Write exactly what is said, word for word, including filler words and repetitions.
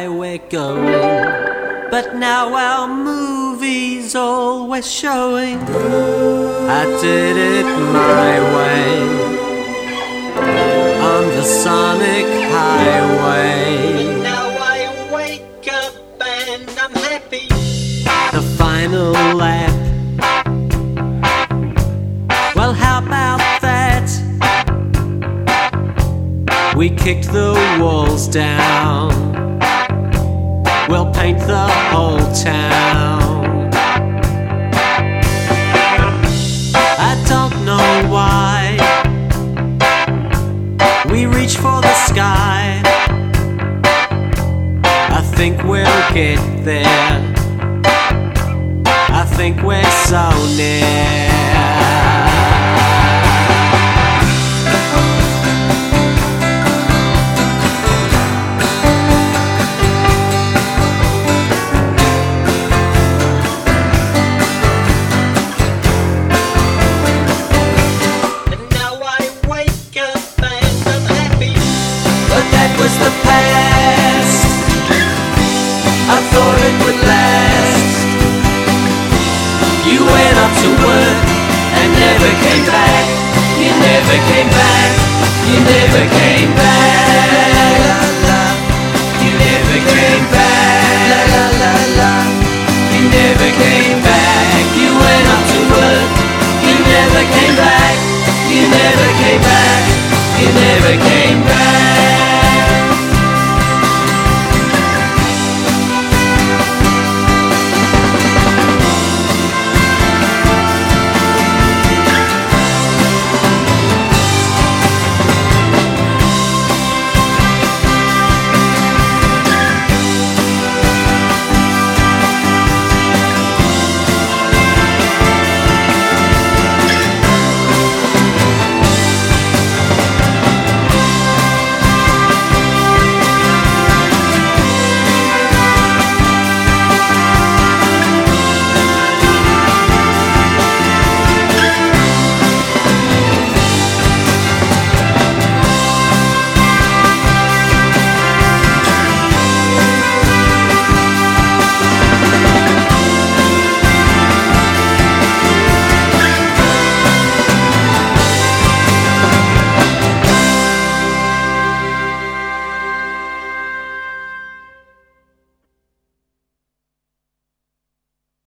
we're going, but now our movie's always showing. I did it my way on the Sonic Highway. But now I wake up and I'm happy. The final lap. Well, how about that? We kicked the walls down. We'll paint the whole town. I don't know why we reach for the sky. I think we'll get there. I think we're so near. The past, I thought it would last. You went up to work and never came back. You never came back. You never came back. You never came back. You never came back. You went up to work. You never came back. You never came back. You never came back.